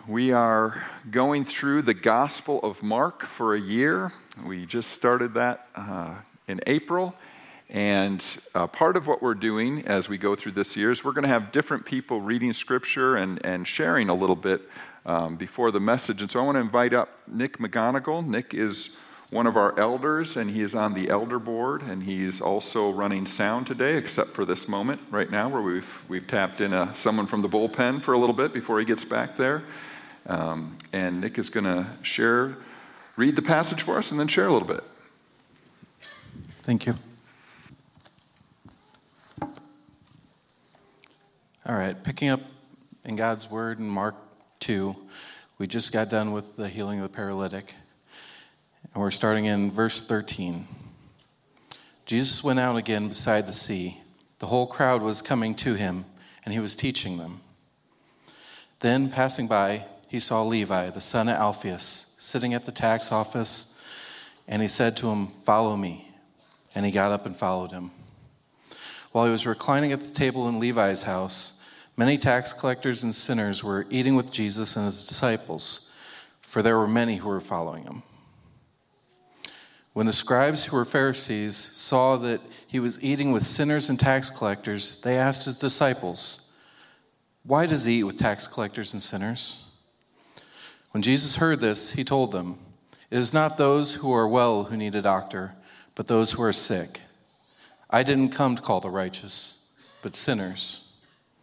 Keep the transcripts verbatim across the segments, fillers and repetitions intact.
We are going through the Gospel of Mark for a year. We just started that uh, in April. And uh, part of what we're doing as we go through this year is we're going to have different people reading Scripture and, and sharing a little bit um, before the message. And so I want to invite up Nick McGonigal. Nick is one of our elders, and he is on the elder board, and he's also running sound today, except for this moment right now where we've we've tapped in a, someone from the bullpen for a little bit before he gets back there. Um, and Nick is going to share, read the passage for us, and then share a little bit. Thank you. All right, picking up in God's Word in Mark two, we just got done with the healing of the paralytic. And we're starting in verse thirteen. Jesus went out again beside the sea. The whole crowd was coming to him, and he was teaching them. Then, passing by, he saw Levi, the son of Alphaeus, sitting at the tax office, and he said to him, "Follow me." And he got up and followed him. While he was reclining at the table in Levi's house, many tax collectors and sinners were eating with Jesus and his disciples, for there were many who were following him. When the scribes who were Pharisees saw that he was eating with sinners and tax collectors, they asked his disciples, "Why does he eat with tax collectors and sinners?" When Jesus heard this, he told them, "It is not those who are well who need a doctor, but those who are sick. I didn't come to call the righteous, but sinners."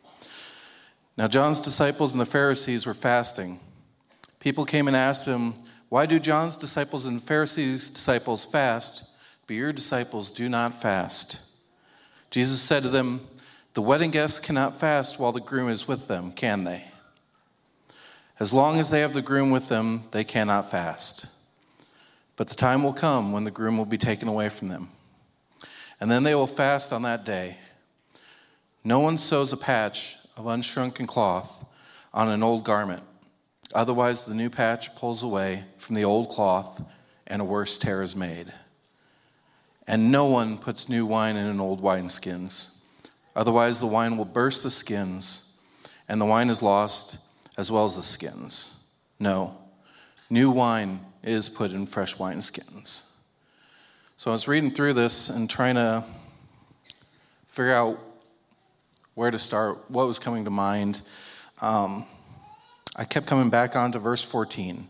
Now John's disciples and the Pharisees were fasting. People came and asked him, "Why do John's disciples and Pharisees' disciples fast, but your disciples do not fast?" Jesus said to them, "The wedding guests cannot fast while the groom is with them, can they? As long as they have the groom with them, they cannot fast. But the time will come when the groom will be taken away from them, and then they will fast on that day. No one sews a patch of unshrunken cloth on an old garment. Otherwise, the new patch pulls away from the old cloth, and a worse tear is made. And no one puts new wine in an old wineskins. Otherwise, the wine will burst the skins, and the wine is lost as well as the skins. No, new wine is put in fresh wineskins." So I was reading through this and trying to figure out where to start, what was coming to mind. Um... I kept coming back on to verse fourteen.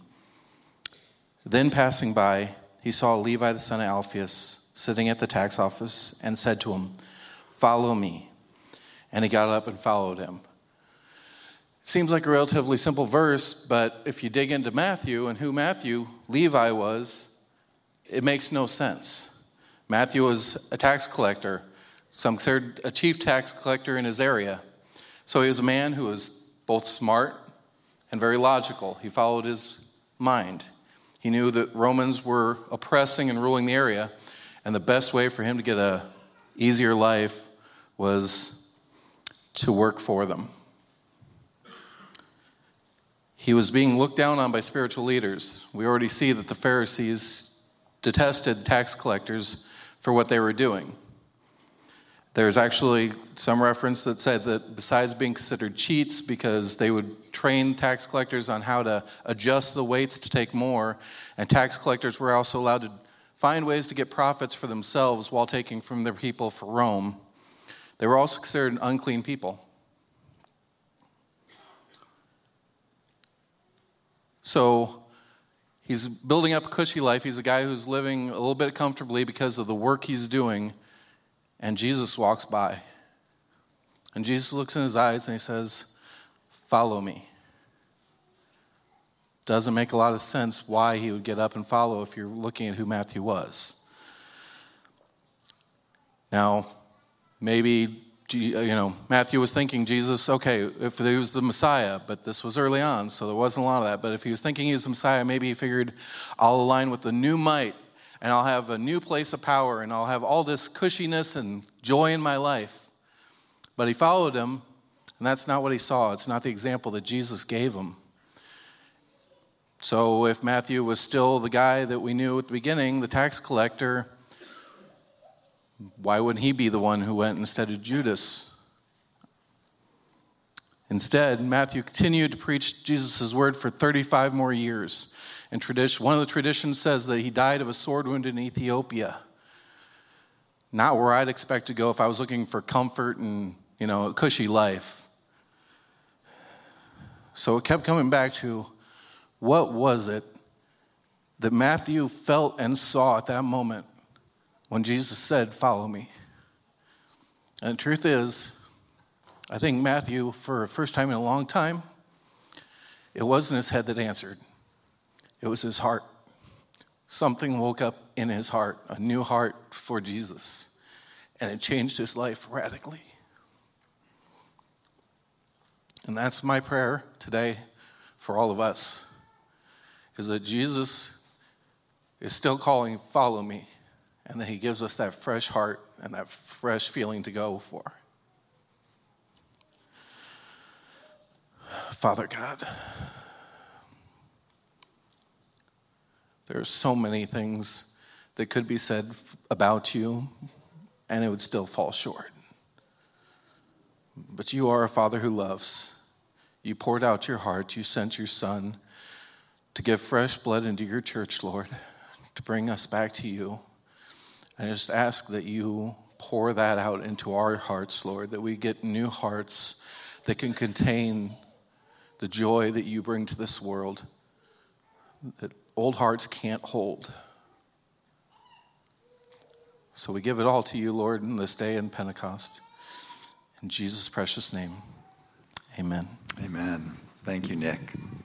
Then passing by, he saw Levi the son of Alphaeus sitting at the tax office and said to him, "Follow me." And he got up and followed him. It seems like a relatively simple verse, but if you dig into Matthew and who Matthew, Levi was, it makes no sense. Matthew was a tax collector, some considered a chief tax collector in his area. So he was a man who was both smart and very logical. He followed his mind. He knew that Romans were oppressing and ruling the area, and the best way for him to get an easier life was to work for them. He was being looked down on by spiritual leaders. We already see that the Pharisees detested tax collectors for what they were doing. There's actually some reference that said that besides being considered cheats because they would train tax collectors on how to adjust the weights to take more, and tax collectors were also allowed to find ways to get profits for themselves while taking from their people for Rome. They were also considered unclean people. So he's building up a cushy life. He's a guy who's living a little bit comfortably because of the work he's doing. And Jesus walks by. And Jesus looks in his eyes and he says, "Follow me." Doesn't make a lot of sense why he would get up and follow if you're looking at who Matthew was. Now, maybe, you know, Matthew was thinking Jesus, okay, if he was the Messiah, but this was early on, so there wasn't a lot of that. But if he was thinking he was the Messiah, maybe he figured, I'll align with the new might, and I'll have a new place of power, and I'll have all this cushiness and joy in my life. But he followed him, and that's not what he saw. It's not the example that Jesus gave him. So if Matthew was still the guy that we knew at the beginning, the tax collector, why wouldn't he be the one who went instead of Judas? Instead, Matthew continued to preach Jesus' word for thirty-five more years. And tradition, one of the traditions says that he died of a sword wound in Ethiopia. Not where I'd expect to go if I was looking for comfort and, you know, a cushy life. So it kept coming back to, what was it that Matthew felt and saw at that moment when Jesus said, "Follow me"? And the truth is, I think Matthew, for the first time in a long time, it wasn't his head that answered. It was his heart. Something woke up in his heart, a new heart for Jesus, and it changed his life radically. And that's my prayer today for all of us, is that Jesus is still calling, "Follow me," and that he gives us that fresh heart and that fresh feeling to go for. Father God, there are so many things that could be said about you, and it would still fall short. But you are a Father who loves. You poured out your heart. You sent your Son to give fresh blood into your church, Lord, to bring us back to you. I just ask that you pour that out into our hearts, Lord, that we get new hearts that can contain the joy that you bring to this world, that old hearts can't hold. So we give it all to you, Lord, in this day in Pentecost. In Jesus' precious name, amen. Amen. Thank you, Nick.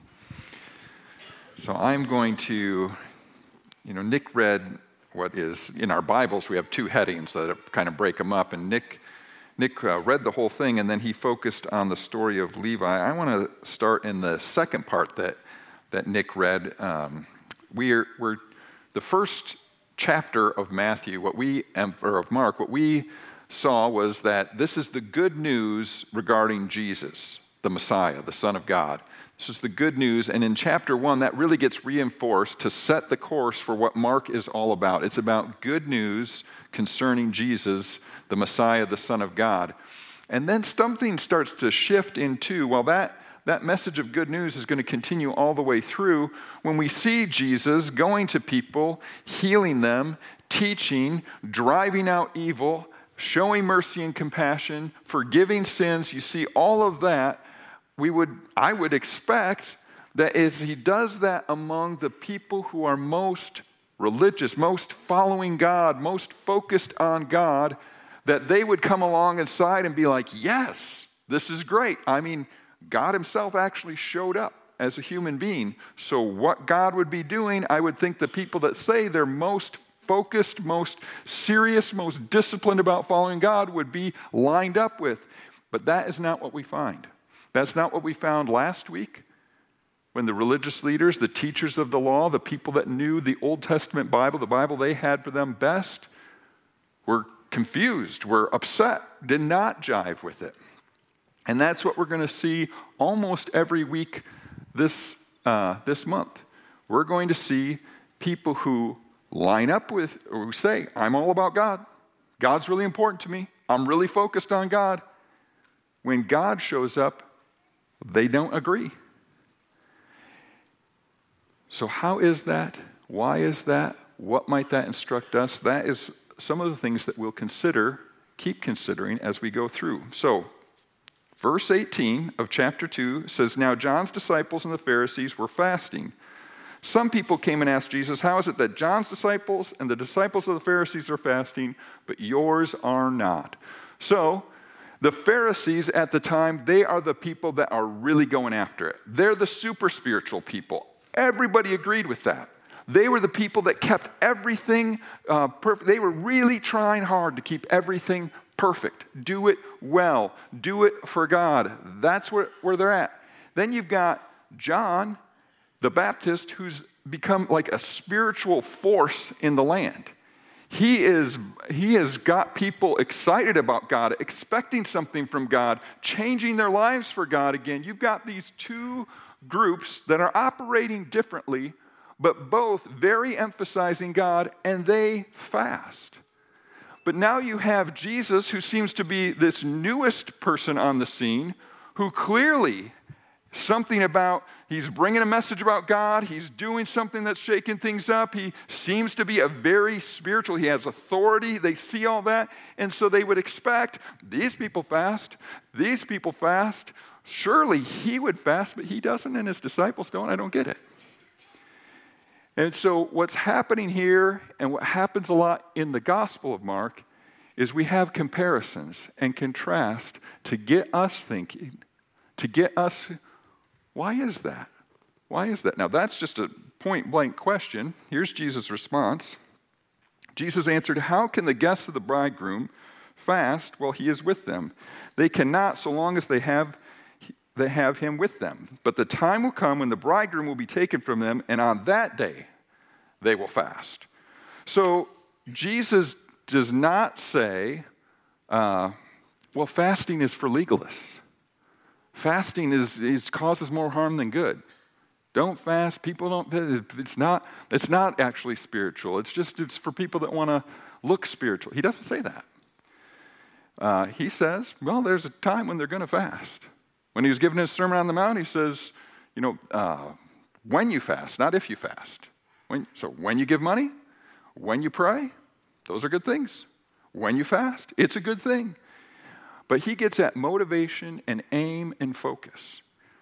So I'm going to, you know, Nick read what is, in our Bibles, we have two headings that kind of break them up, and Nick Nick uh, read the whole thing, and then he focused on the story of Levi. I want to start in the second part that that Nick read. Um, we're we're the first chapter of Matthew. What we or of Mark, what we saw was that this is the good news regarding Jesus, the Messiah, the Son of God. This is the good news, and in chapter one, that really gets reinforced to set the course for what Mark is all about. It's about good news concerning Jesus, the Messiah, the Son of God. And then something starts to shift into, well, that, that message of good news is going to continue all the way through when we see Jesus going to people, healing them, teaching, driving out evil, showing mercy and compassion, forgiving sins. You see all of that. We would, I would expect that as he does that among the people who are most religious, most following God, most focused on God, that they would come alongside and be like, yes, this is great. I mean, God himself actually showed up as a human being. So what God would be doing, I would think the people that say they're most focused, most serious, most disciplined about following God would be lined up with. But that is not what we find. That's not what we found last week when the religious leaders, the teachers of the law, the people that knew the Old Testament Bible, the Bible they had for them best, were confused, were upset, did not jive with it. And that's what we're going to see almost every week this, uh, this month. We're going to see people who line up with, or who say, I'm all about God. God's really important to me. I'm really focused on God. When God shows up, they don't agree. So how is that? Why is that? What might that instruct us? That is some of the things that we'll consider, keep considering as we go through. So, verse eighteen of chapter two says, Now John's disciples and the Pharisees were fasting. Some people came and asked Jesus, how is it that John's disciples and the disciples of the Pharisees are fasting, but yours are not? So, the Pharisees at the time, they are the people that are really going after it. They're the super spiritual people. Everybody agreed with that. They were the people that kept everything uh, perfect. They were really trying hard to keep everything perfect. Do it well. Do it for God. That's where, where they're at. Then you've got John the Baptist, who's become like a spiritual force in the land. He is, he has got people excited about God, expecting something from God, changing their lives for God again. You've got these two groups that are operating differently, but both very emphasizing God, and they fast. But now you have Jesus, who seems to be this newest person on the scene, who clearly something about, he's bringing a message about God, he's doing something that's shaking things up, he seems to be a very spiritual, he has authority, they see all that, and so they would expect, these people fast, these people fast, surely he would fast, but he doesn't, and his disciples don't. I don't get it. And so what's happening here, and what happens a lot in the Gospel of Mark, is we have comparisons and contrast to get us thinking, to get us, why is that? Why is that? Now that's just a point-blank question. Here's Jesus' response. Jesus answered, how can the guests of the bridegroom fast while he is with them? They cannot so long as they have they have him with them. But the time will come when the bridegroom will be taken from them, and on that day they will fast. So Jesus does not say, uh, well, fasting is for legalists. Fasting is, is causes more harm than good. Don't fast. People don't. It's not. It's not actually spiritual. It's just it's for people that want to look spiritual. He doesn't say that. Uh, he says, well, there's a time when they're going to fast. When he was giving his Sermon on the Mount, he says, you know, uh, when you fast, not if you fast. When, so when you give money, when you pray, those are good things. When you fast, it's a good thing. But he gets at motivation and aim and focus.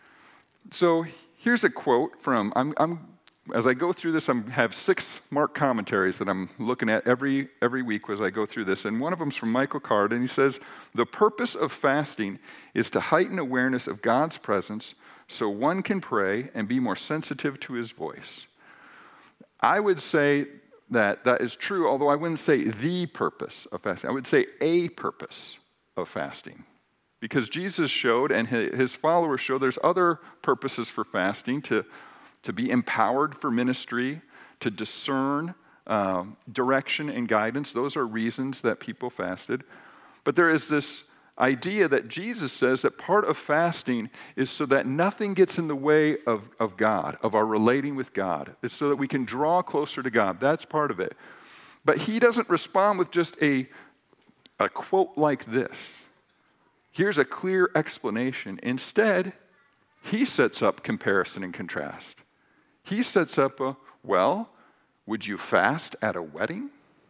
So here's a quote from, I'm, I'm as I go through this, I have six Mark commentaries that I'm looking at every, every week as I go through this. And one of them is from Michael Card, and he says, the purpose of fasting is to heighten awareness of God's presence so one can pray and be more sensitive to his voice. I would say that that is true, although I wouldn't say the purpose of fasting. I would say a purpose of fasting. Because Jesus showed, and his followers showed, there's other purposes for fasting, to, to be empowered for ministry, to discern uh, direction and guidance. Those are reasons that people fasted. But there is this idea that Jesus says that part of fasting is so that nothing gets in the way of, of God, of our relating with God. It's so that we can draw closer to God. That's part of it. But he doesn't respond with just a, a quote like this. Here's a clear explanation. Instead, he sets up comparison and contrast. He sets up a, well, would you fast at a wedding?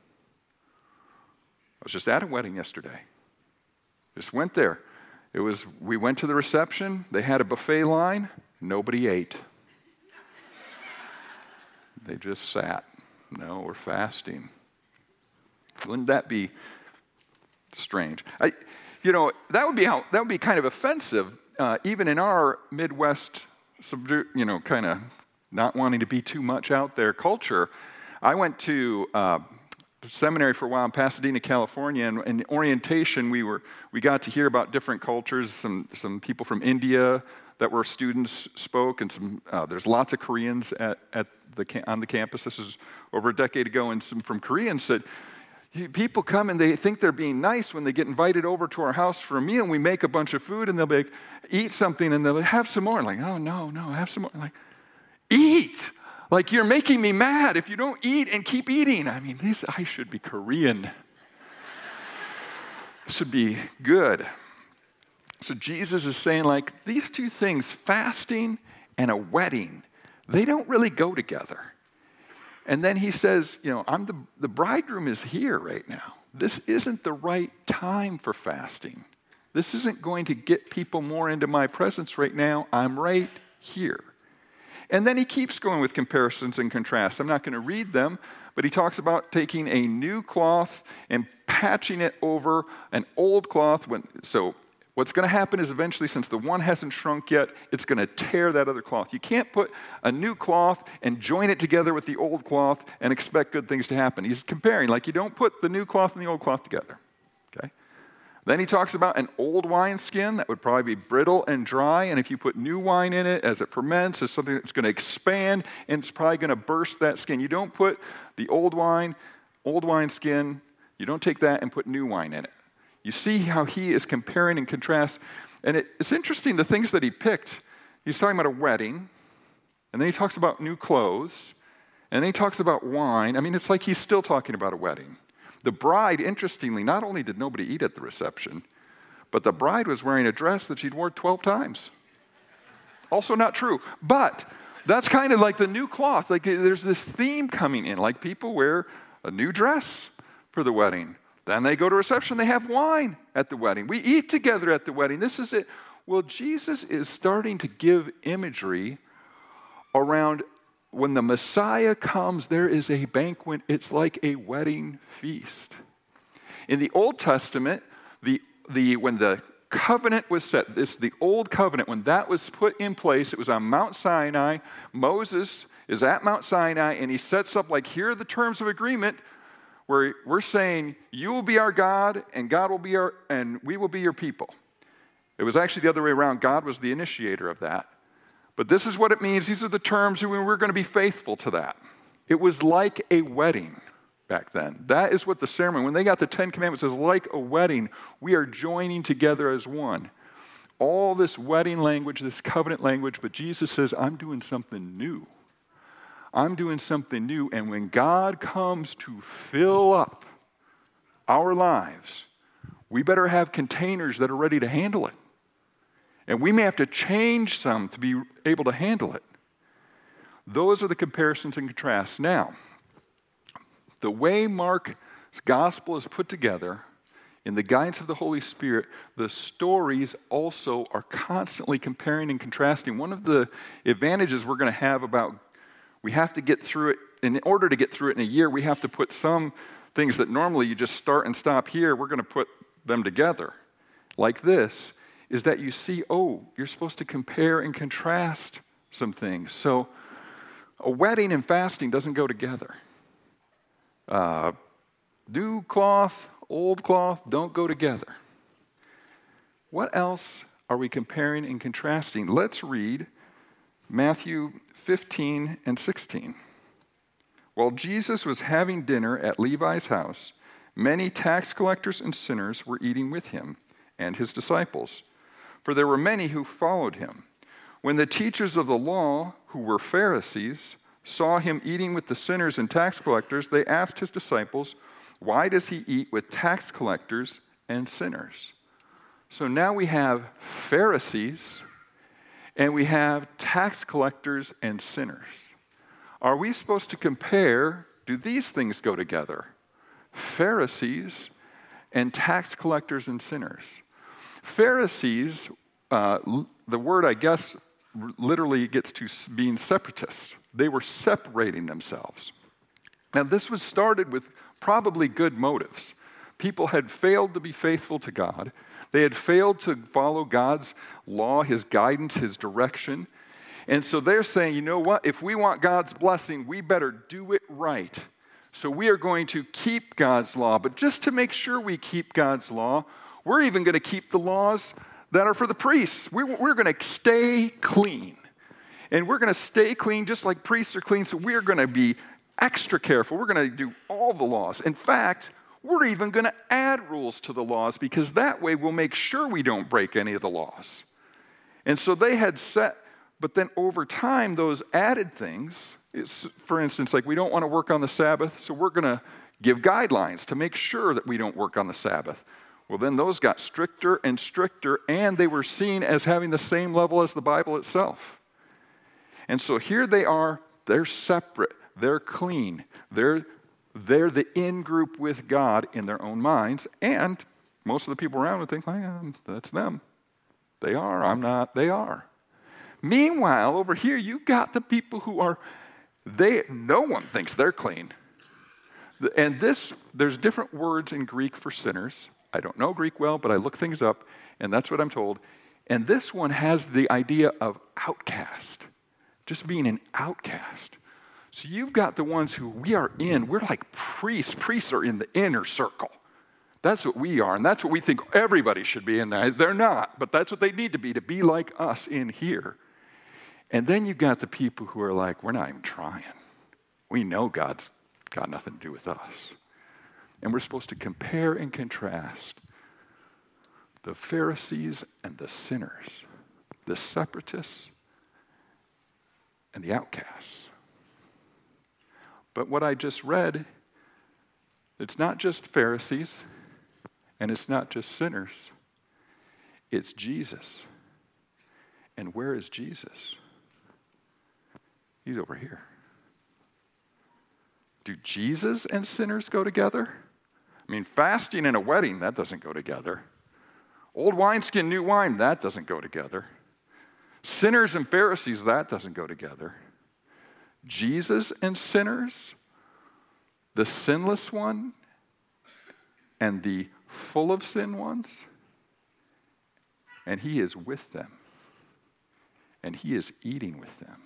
I was just at a wedding yesterday. Just went there. It was, we went to the reception. They had a buffet line. Nobody ate. They just sat. No, we're fasting. Wouldn't that be strange? I, you know, that would be how, that would be kind of offensive, uh, even in our Midwest, subdu- you know, kind of not wanting to be too much out there culture. I went to uh, seminary for a while in Pasadena, California, and in orientation we were we got to hear about different cultures. Some some people from India that were students spoke, and some uh, there's lots of Koreans at at the on the campus. This was over a decade ago, and some from Koreans said, people come and they think they're being nice when they get invited over to our house for a meal, and we make a bunch of food, and they'll be like, eat something, and they'll have some more. I'm like, oh no, no, have some more. I'm like, eat. Like, you're making me mad if you don't eat and keep eating. I mean, these, I should be Korean. This should be good. So Jesus is saying, like, these two things, fasting and a wedding, they don't really go together. And then he says, you know, I'm the, the bridegroom is here right now. This isn't the right time for fasting. This isn't going to get people more into my presence right now. I'm right here. And then he keeps going with comparisons and contrasts. I'm not going to read them, but he talks about taking a new cloth and patching it over an old cloth. When, so what's going to happen is eventually, since the one hasn't shrunk yet, it's going to tear that other cloth. You can't put a new cloth and join it together with the old cloth and expect good things to happen. He's comparing, like, you don't put the new cloth and the old cloth together. Okay? Then he talks about an old wineskin that would probably be brittle and dry, and if you put new wine in it as it ferments, it's something that's going to expand, and it's probably going to burst that skin. You don't put the old wine, old wineskin, you don't take that and put new wine in it. You see how he is comparing and contrast, and it, it's interesting the things that he picked. He's talking about a wedding, and then he talks about new clothes, and then he talks about wine. I mean, it's like he's still talking about a wedding. The bride, interestingly, not only did nobody eat at the reception, but the bride was wearing a dress that she'd worn twelve times. Also not true. But that's kind of like the new cloth. Like there's this theme coming in. Like people wear a new dress for the wedding. Then they go to reception. They have wine at the wedding. We eat together at the wedding. This is it. Well, Jesus is starting to give imagery around when the Messiah comes, there is a banquet. It's like a wedding feast. In the Old Testament, the, the, when the covenant was set, this the Old Covenant, when that was put in place, it was on Mount Sinai. Moses is at Mount Sinai, and he sets up, like, here are the terms of agreement, where we're saying, you will be our God, and God will be our, and we will be your people. It was actually the other way around. God was the initiator of that. But this is what it means. These are the terms, and we're going to be faithful to that. It was like a wedding back then. That is what the ceremony, when they got the Ten Commandments, is like a wedding. We are joining together as one. All this wedding language, this covenant language, but Jesus says, I'm doing something new. I'm doing something new, and when God comes to fill up our lives, we better have containers that are ready to handle it. And we may have to change some to be able to handle it. Those are the comparisons and contrasts. Now, the way Mark's gospel is put together, in the guidance of the Holy Spirit, the stories also are constantly comparing and contrasting. One of the advantages we're going to have about, we have to get through it, in order to get through it in a year, we have to put some things that normally you just start and stop here, we're going to put them together. Like this, is that you see, oh, you're supposed to compare and contrast some things. So a wedding and fasting doesn't go together. Uh, new cloth, old cloth don't go together. What else are we comparing and contrasting? Let's read Matthew fifteen and sixteen. While Jesus was having dinner at Levi's house, many tax collectors and sinners were eating with him and his disciples, for there were many who followed him. When the teachers of the law, who were Pharisees, saw him eating with the sinners and tax collectors, they asked his disciples, why does he eat with tax collectors and sinners? So now we have Pharisees and we have tax collectors and sinners. Are we supposed to compare, do these things go together? Pharisees and tax collectors and sinners. Pharisees, uh, the word, I guess, literally gets to being separatists. They were separating themselves. Now, this was started with probably good motives. People had failed to be faithful to God. They had failed to follow God's law, his guidance, his direction. And so they're saying, you know what? If we want God's blessing, we better do it right. So we are going to keep God's law. But just to make sure we keep God's law, we're even going to keep the laws that are for the priests. We're, we're going to stay clean. And we're going to stay clean just like priests are clean. So we're going to be extra careful. We're going to do all the laws. In fact, we're even going to add rules to the laws because that way we'll make sure we don't break any of the laws. And so they had set, but then over time, those added things, it's, for instance, like we don't want to work on the Sabbath, so we're going to give guidelines to make sure that we don't work on the Sabbath. Well, then those got stricter and stricter, and they were seen as having the same level as the Bible itself. And so here they are, they're separate, they're clean, they're, they're the in-group with God in their own minds, and most of the people around would think, oh, that's them. They are, I'm not, they are. Meanwhile, over here, you've got the people who are, they, no one thinks they're clean. And this, there's different words in Greek for sinners. I don't know Greek well, but I look things up, and that's what I'm told. And this one has the idea of outcast, just being an outcast. So you've got the ones who we are in, we're like priests. Priests are in the inner circle. That's what we are, and that's what we think everybody should be in there. They're not, but that's what they need to be, to be like us in here. And then you've got the people who are like, we're not even trying. We know God's got nothing to do with us. And we're supposed to compare and contrast the Pharisees and the sinners, the separatists and the outcasts. But what I just read, it's not just Pharisees and it's not just sinners. It's Jesus. And where is Jesus? He's over here. Do Jesus and sinners go together? I mean, fasting and a wedding, that doesn't go together. Old wineskin, new wine, that doesn't go together. Sinners and Pharisees, that doesn't go together. Jesus and sinners, the sinless one and the full of sin ones, and he is with them. And he is eating with them.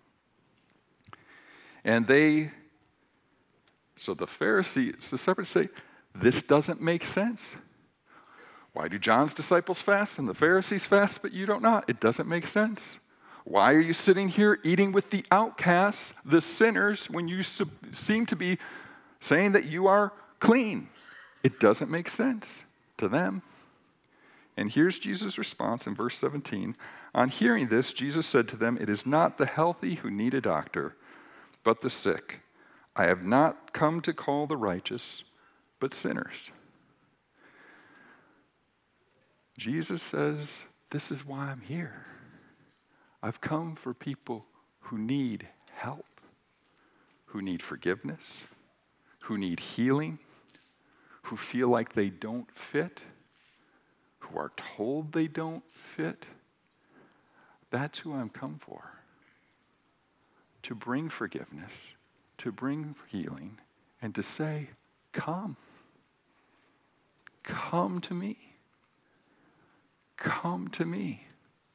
And they, so the Pharisees, the separate say, this doesn't make sense. Why do John's disciples fast and the Pharisees fast, but you don't not? It doesn't make sense. Why are you sitting here eating with the outcasts, the sinners, when you sub- seem to be saying that you are clean? It doesn't make sense to them. And here's Jesus' response in verse seventeen. On hearing this, Jesus said to them, it is not the healthy who need a doctor, but the sick. I have not come to call the righteous, but sinners. Jesus says, this is why I'm here. I've come for people who need help, who need forgiveness, who need healing, who feel like they don't fit, who are told they don't fit. That's who I'm come for. To bring forgiveness, to bring healing, and to say, come. Come to me. Come to me.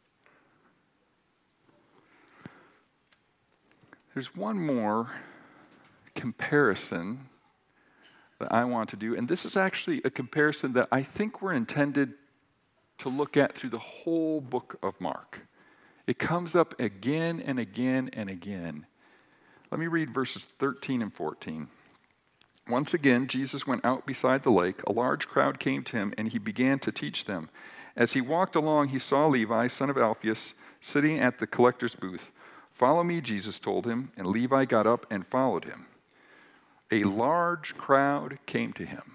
There's one more comparison that I want to do, and this is actually a comparison that I think we're intended to look at through the whole book of Mark. It comes up again and again and again. Let me read verses thirteen and fourteen. Once again, Jesus went out beside the lake. A large crowd came to him, and he began to teach them. As he walked along, he saw Levi, son of Alphaeus, sitting at the collector's booth. Follow me, Jesus told him, and Levi got up and followed him. A large crowd came to him.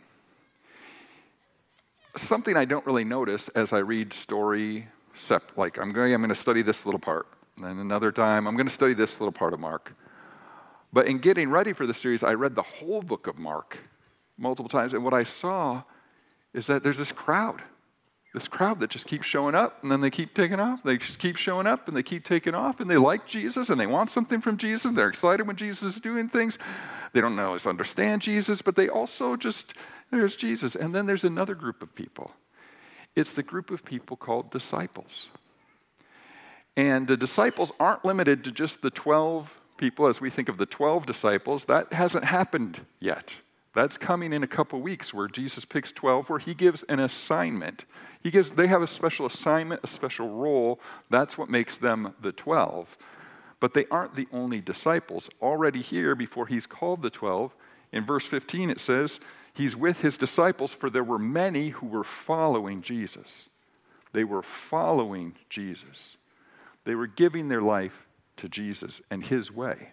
Something I don't really notice as I read story, like I'm going, I'm going to study this little part, and then another time I'm going to study this little part of Mark. But in getting ready for the series, I read the whole book of Mark multiple times, and what I saw is that there's this crowd, this crowd that just keeps showing up, and then they keep taking off. They just keep showing up, and they keep taking off, and they like Jesus, and they want something from Jesus. They're excited when Jesus is doing things. They don't always understand Jesus, but they also just, there's Jesus. And then there's another group of people. It's the group of people called disciples. And the disciples aren't limited to just the twelve people as we think of the twelve disciples. That hasn't happened yet. That's coming in a couple weeks where Jesus picks twelve, where he gives an assignment. He gives, they have a special assignment, a special role. That's what makes them the twelve. But they aren't the only disciples. Already here, before he's called the twelve, in verse fifteen it says, he's with his disciples, for there were many who were following Jesus. They were following Jesus. They were giving their life to Jesus and his way.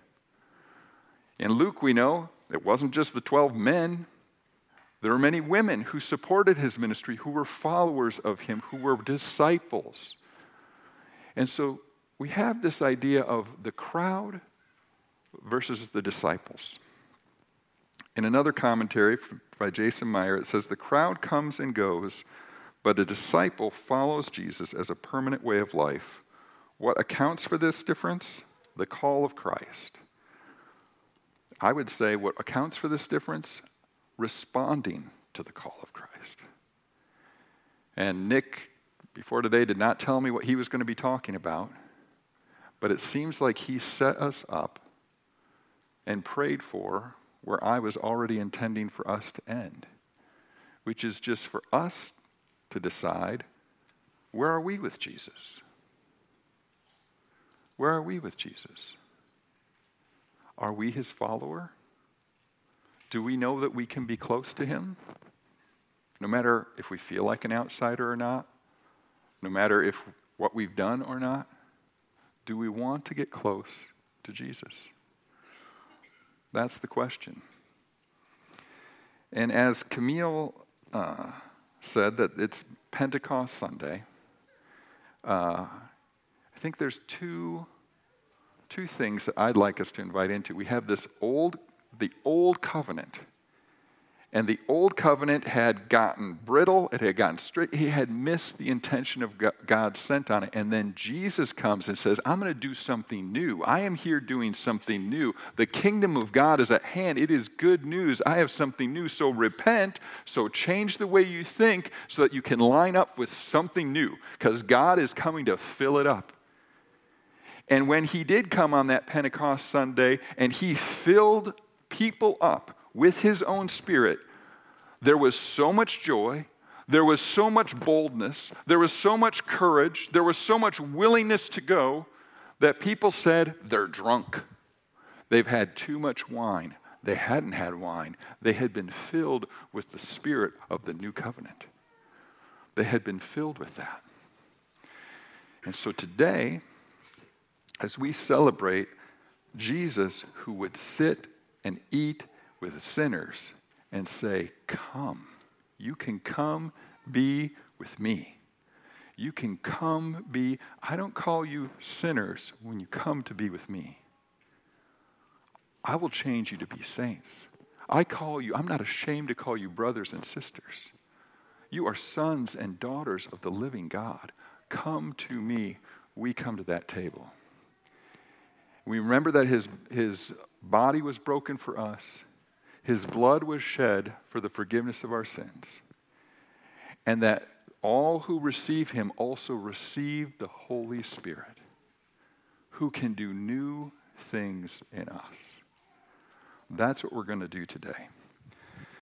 In Luke, we know it wasn't just the twelve men. There were many women who supported his ministry, who were followers of him, who were disciples. And so we have this idea of the crowd versus the disciples. In another commentary by Jason Meyer, it says, the crowd comes and goes, but a disciple follows Jesus as a permanent way of life. What accounts for this difference? The call of Christ. I would say what accounts for this difference? Responding to the call of Christ. And Nick, before today, did not tell me what he was going to be talking about, but it seems like he set us up and prayed for where I was already intending for us to end, which is just for us to decide, where are we with Jesus? Where are we with Jesus? Are we his follower? Do we know that we can be close to him? No matter if we feel like an outsider or not, no matter if what we've done or not, do we want to get close to Jesus? That's the question. And as Camille uh, said, that it's Pentecost Sunday, uh, I think there's two, two things that I'd like us to invite into. We have this old, the old covenant. And the old covenant had gotten brittle, it had gotten straight, he had missed the intention of God sent on it. And then Jesus comes and says, I'm going to do something new. I am here doing something new. The kingdom of God is at hand. It is good news. I have something new. So repent, so change the way you think so that you can line up with something new, because God is coming to fill it up. And when he did come on that Pentecost Sunday and he filled people up with his own Spirit, there was so much joy, there was so much boldness, there was so much courage, there was so much willingness to go that people said they're drunk. They've had too much wine. They hadn't had wine. They had been filled with the Spirit of the new covenant. They had been filled with that. And so today, as we celebrate Jesus who would sit and eat with sinners and say, come. You can come be with me. You can come be, I don't call you sinners when you come to be with me. I will change you to be saints. I call you, I'm not ashamed to call you brothers and sisters. You are sons and daughters of the living God. Come to me. We come to that table. We remember that his, his body was broken for us. His blood was shed for the forgiveness of our sins. And that all who receive him also receive the Holy Spirit, who can do new things in us. That's what we're going to do today.